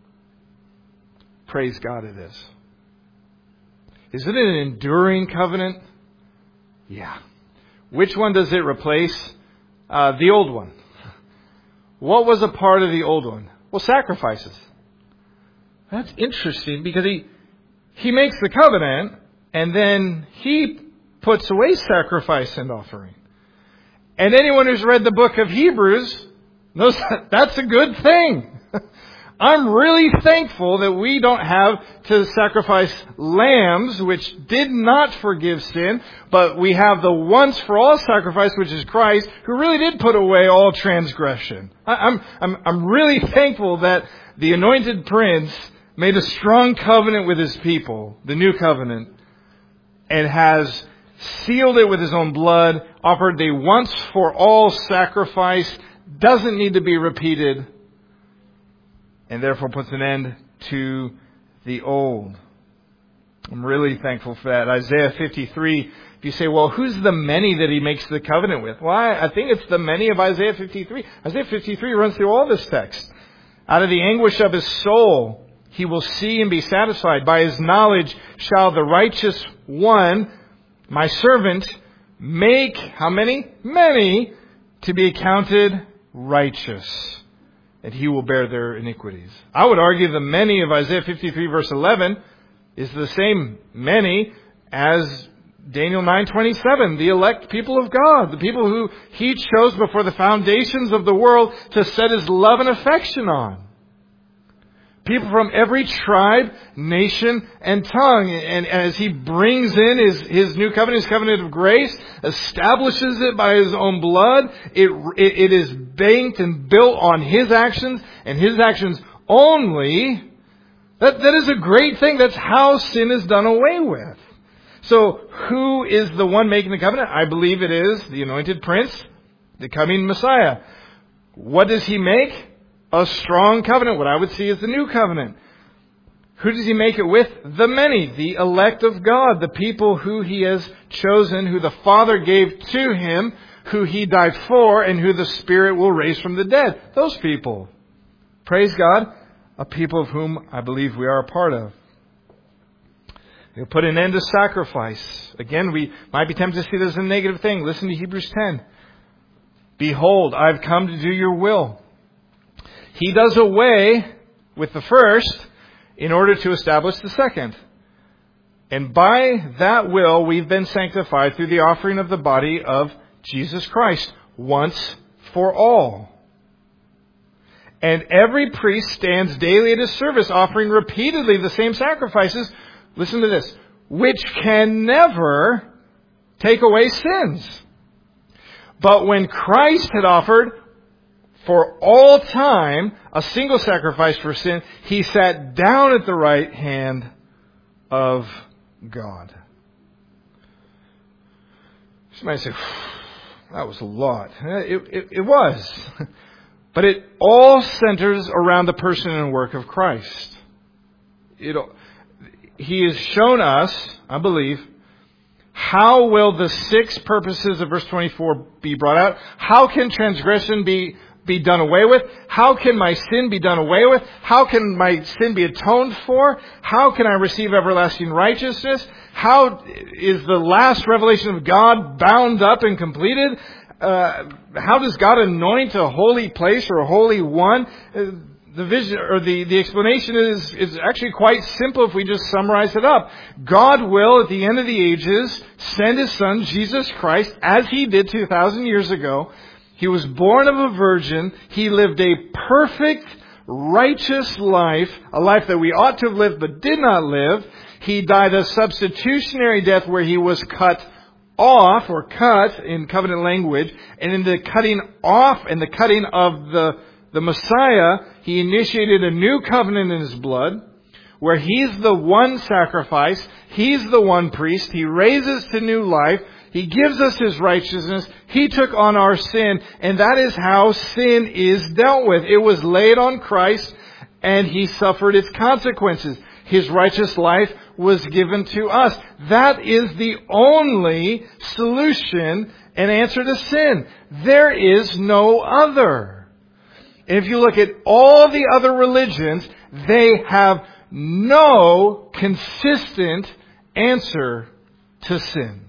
[SPEAKER 1] Praise God it is. Is it an enduring covenant? Yeah. Which one does it replace? Uh, the old one. What was a part of the old one? Well, sacrifices. That's interesting because he he makes the covenant and then he puts away sacrifice and offering. And anyone who's read the book of Hebrews knows that that's a good thing. I'm really thankful that we don't have to sacrifice lambs, which did not forgive sin, but we have the once for all sacrifice, which is Christ, who really did put away all transgression. I'm, I'm, I'm really thankful that the anointed prince made a strong covenant with his people, the new covenant, and has sealed it with his own blood, offered the once for all sacrifice, doesn't need to be repeated, and therefore puts an end to the old. I'm really thankful for that. Isaiah fifty-three, if you say, well, who's the many that he makes the covenant with? Well, I, I think it's the many of Isaiah fifty-three. Isaiah fifty-three runs through all this text. Out of the anguish of his soul, he will see and be satisfied. By his knowledge shall the righteous one, my servant, make, how many? Many, to be accounted righteous. And he will bear their iniquities. I would argue the many of Isaiah fifty-three verse eleven is the same many as Daniel nine twenty-seven, the elect people of God, the people who he chose before the foundations of the world to set his love and affection on. People from every tribe, nation, and tongue. And as he brings in his, his new covenant, his covenant of grace, establishes it by his own blood, it, it, it is banked and built on his actions and his actions only. That, that is a great thing. That's how sin is done away with. So who is the one making the covenant? I believe it is the anointed prince, the coming Messiah. What does he make? A strong covenant, what I would see as the new covenant. Who does he make it with? The many, the elect of God, the people who he has chosen, who the Father gave to him, who he died for, and who the Spirit will raise from the dead. Those people. Praise God, a people of whom I believe we are a part of. He'll put an end to sacrifice. Again, we might be tempted to see this as a negative thing. Listen to Hebrews ten. Behold, I've come to do your will. He does away with the first in order to establish the second. And by that will, we've been sanctified through the offering of the body of Jesus Christ once for all. And every priest stands daily at his service, offering repeatedly the same sacrifices. Listen to this. Which can never take away sins. But when Christ had offered for all time a single sacrifice for sin, he sat down at the right hand of God. You might say, that was a lot. It, it, it was. But it all centers around the person and work of Christ. It, he has shown us, I believe, How will the six purposes of verse twenty-four be brought out? How can transgression be, be done away with? How can my sin be done away with? How can my sin be atoned for? How can I receive everlasting righteousness? How is the last revelation of God bound up and completed? Uh, how does God anoint a holy place or a holy one? Uh, The vision or the, the explanation is, is actually quite simple if we just summarize it up. God will, at the end of the ages, send His Son, Jesus Christ, as He did two thousand years ago. He was born of a virgin. He lived a perfect, righteous life, a life that we ought to have lived but did not live. He died a substitutionary death where He was cut off, or cut in covenant language, and in the cutting off and the cutting of the The Messiah, He initiated a new covenant in His blood, where He's the one sacrifice, He's the one priest, He raises to new life, He gives us His righteousness, He took on our sin, and that is how sin is dealt with. It was laid on Christ, and He suffered its consequences. His righteous life was given to us. That is the only solution and answer to sin. There is no other. And if you look at all the other religions, they have no consistent answer to sin.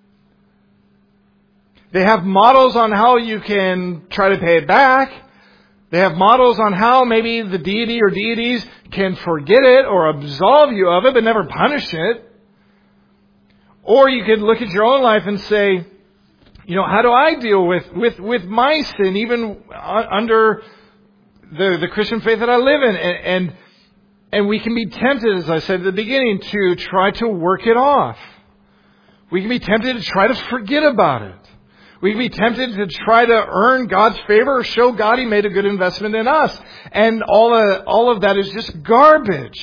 [SPEAKER 1] They have models on how you can try to pay it back. They have models on how maybe the deity or deities can forget it or absolve you of it, but never punish it. Or you could look at your own life and say, you know, how do I deal with, with, with my sin, even under The, the Christian faith that I live in? And, and and we can be tempted, as I said at the beginning, to try to work it off. We can be tempted to try to forget about it. We can be tempted to try to earn God's favor or show God He made a good investment in us. And all of, all of that is just garbage.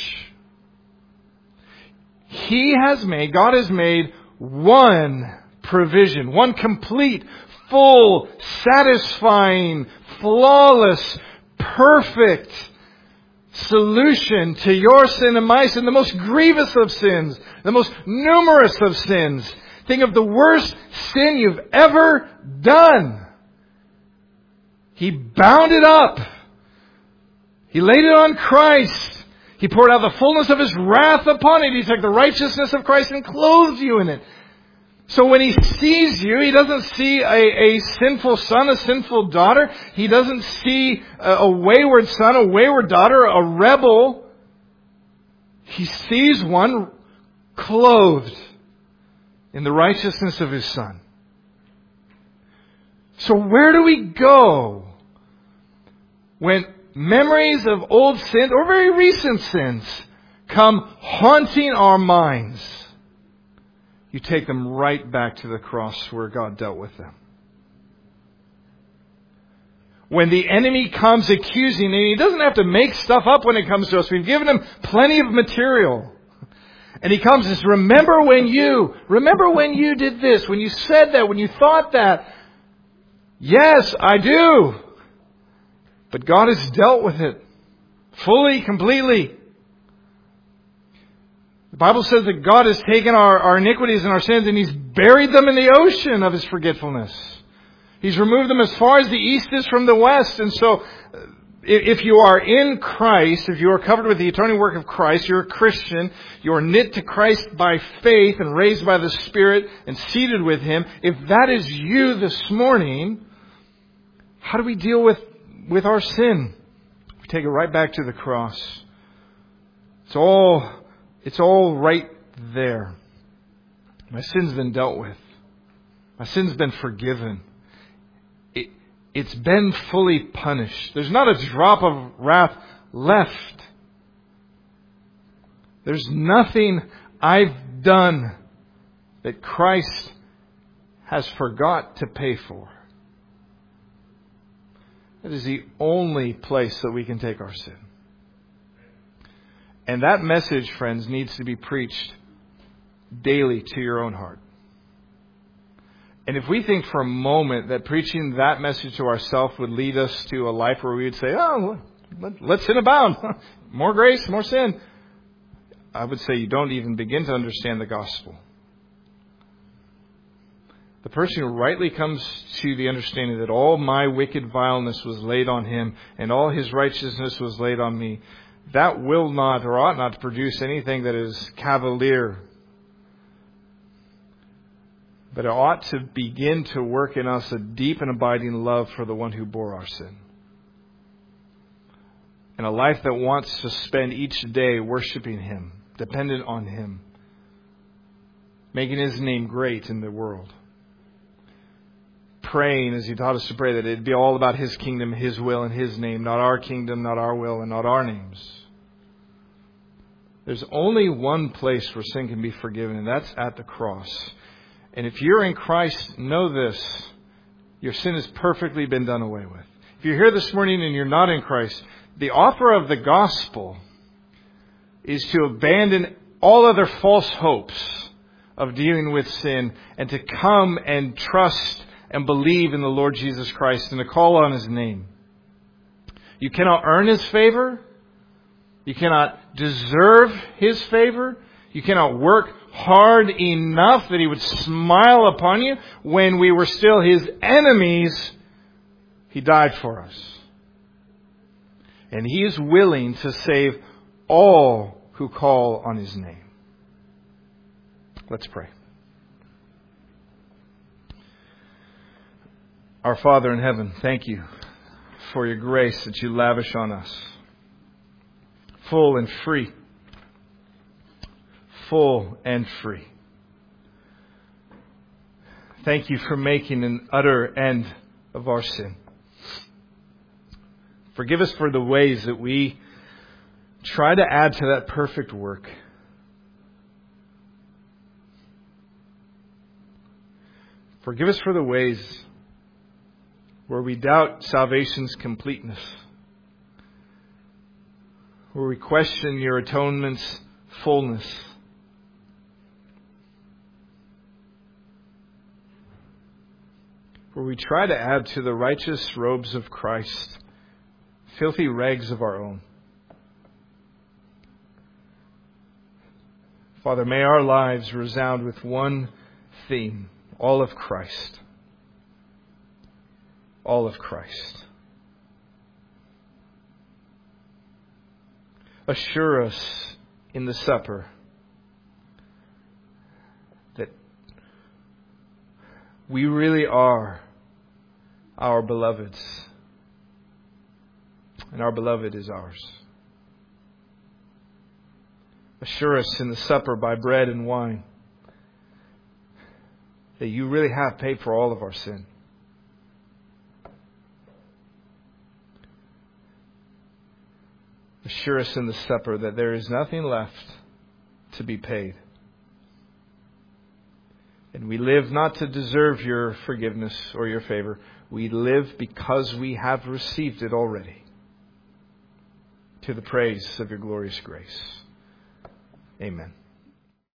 [SPEAKER 1] He has made, God has made one provision, one complete, full, satisfying, flawless, perfect solution to your sin and my sin, the most grievous of sins, the most numerous of sins. Think of the worst sin you've ever done. He bound it up. He laid it on Christ. He poured out the fullness of His wrath upon it. He took the righteousness of Christ and clothed you in it. So when He sees you, He doesn't see a, a sinful son, a sinful daughter. He doesn't see a, a wayward son, a wayward daughter, a rebel. He sees one clothed in the righteousness of His Son. So where do we go when memories of old sins or very recent sins come haunting our minds? You take them right back to the cross where God dealt with them. When the enemy comes accusing, and he doesn't have to make stuff up when it comes to us. We've given him plenty of material. And he comes and says, remember when you, remember when you did this, when you said that, when you thought that. Yes, I do. But God has dealt with it fully, completely. The Bible says that God has taken our, our iniquities and our sins and He's buried them in the ocean of His forgetfulness. He's removed them as far as the east is from the west. And so if you are in Christ, if you are covered with the atoning work of Christ, you're a Christian, you're knit to Christ by faith and raised by the Spirit and seated with Him. If that is you this morning, how do we deal with, with our sin? We take it right back to the cross. It's all, it's all right there. My sin's been dealt with. My sin's been forgiven. It, it's been fully punished. There's not a drop of wrath left. There's nothing I've done that Christ has forgot to pay for. That is the only place that we can take our sin. And that message, friends, needs to be preached daily to your own heart. And if we think for a moment that preaching that message to ourselves would lead us to a life where we would say, oh, let sin abound. More grace, more sin. I would say you don't even begin to understand the gospel. the person who rightly comes to the understanding that all my wicked vileness was laid on him and all his righteousness was laid on me, that will not or ought not to produce anything that is cavalier. But it ought to begin to work in us a deep and abiding love for the one who bore our sin. And a life that wants to spend each day worshiping Him, dependent on Him, making His name great in the world. Praying as He taught us to pray that it'd be all about His kingdom, His will, and His name, not our kingdom, not our will, and not our names. There's only one place where sin can be forgiven, and that's at the cross. And if you're in Christ, know this: your sin has perfectly been done away with. If you're here this morning and you're not in Christ, the offer of the gospel is to abandon all other false hopes of dealing with sin and to come and trust and believe in the Lord Jesus Christ and to call on His name. You cannot earn His favor. You cannot deserve His favor. You cannot work hard enough that He would smile upon you. When we were still His enemies, He died for us. And He is willing to save all who call on His name. Let's pray. Our Father in heaven, thank You for Your grace that You lavish on us. Full and free. Full and free. Thank You for making an utter end of our sin. Forgive us for the ways that we try to add to that perfect work. Forgive us for the ways where we doubt salvation's completeness, where we question Your atonement's fullness. Where we try to add to the righteous robes of Christ filthy rags of our own. Father, may our lives resound with one theme: all of Christ. All of Christ. Assure us in the supper that we really are our beloved's, and our beloved is ours. Assure us in the supper by bread and wine that You really have paid for all of our sin. Assure us in the supper that there is nothing left to be paid. And we live not to deserve Your forgiveness or Your favor. We live because we have received it already. To the praise of Your glorious grace. Amen.